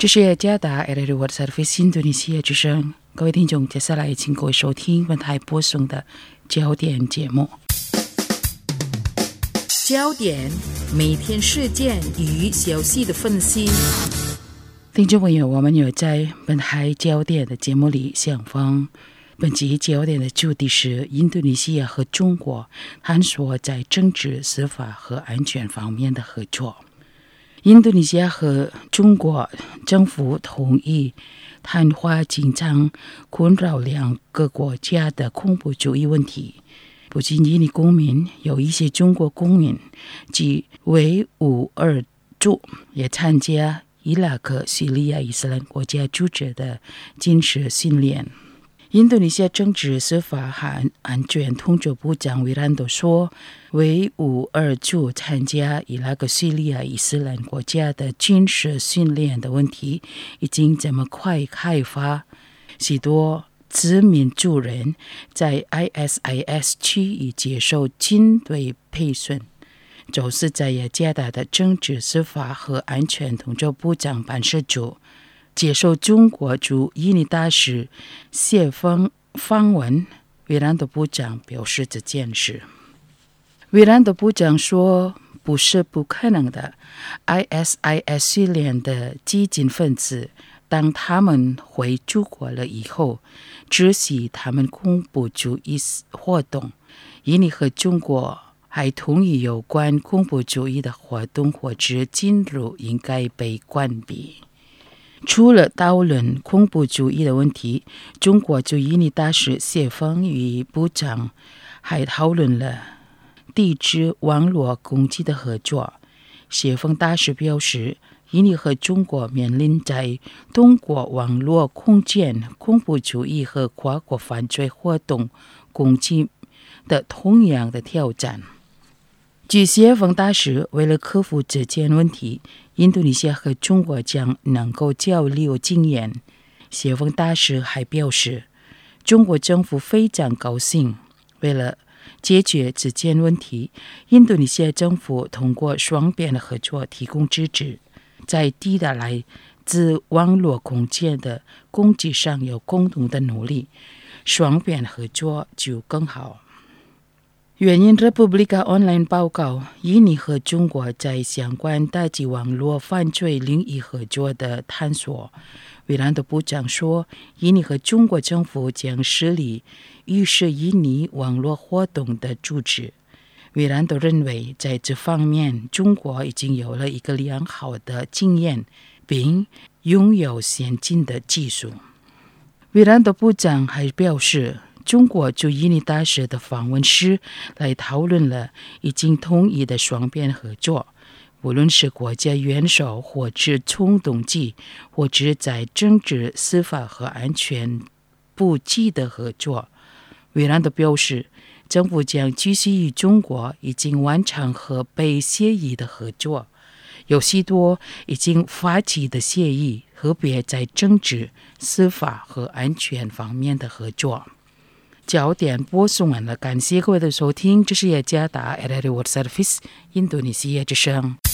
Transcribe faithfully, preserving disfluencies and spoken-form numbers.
这是雅加达 A R World Service 印度尼西亚之声，各位听众，接下来请各位收听本台播送的焦点节目。焦点每天事件与消息的分析。听众朋友，我们有在本台焦点的节目里相逢。本集焦点的主题是印度尼西亚和中国探索在政治、司法和安全方面的合作。印度尼西亚和中国政府同意谈话经常困扰两个国家的恐怖主义问题。不仅印尼公民，有一些中国公民及维吾尔族也参加伊拉克、叙利亚伊斯兰国家组织的军事训练。印度尼西亚政治、司法和安全统筹部长维兰多说，维吾尔族参加伊拉克、叙利亚伊斯兰国家的军事训练的问题已经这么快开发，许多自民族人在 I S I S 区已接受军队培训。就是在雅加达的政治、司法和安全统筹部长办事处接受中国驻印尼大使谢峰访问，维兰多部长表示这件事。维兰多部长说，不是不可能的。I S I S 训练的激进分子，当他们回祖国了以后，执行他们恐怖主义活动。印尼和中国还同意有关恐怖主义的活动或者进入应该被关闭。除了讨论恐怖主义的问题，中国驻印尼大使谢峰与部长还讨论了抵制网络攻击的合作。谢峰大使表示，印尼和中国面临在通过网络空间恐怖主义和跨国犯罪活动攻击的同样的挑战。据谢峰大使，为了克服这件问题，印度尼西亚和中国将能够交流经验。谢峰大使还表示，中国政府非常高兴，为了解决这件问题，印度尼西亚政府通过双边的合作提供支持，在抵达来自网络空间的攻击上有共同的努力，双边合作就更好。原因 Republika Online 报告，印尼和中国在相关打击网络犯罪领域合作的探索。维兰多部长说，印尼和中国政府将设立预示印尼网络活动的组织。维兰多认为，在这方面，中国已经有了一个良好的经验，并拥有先进的技术。维兰多部长还表示，中国驻印尼大使的访问时来讨论了已经同意的双边合作，无论是国家元首或者冲动机，或者在政治、司法和安全部级的合作。维兰多表示，政府将继续与中国已经完成和被协议的合作，有许多已经发起的协议，特别在政治、司法和安全方面的合作。焦点播送完了，感谢各位的收听，这是雅加达 A R World Service 印度尼西亚之声。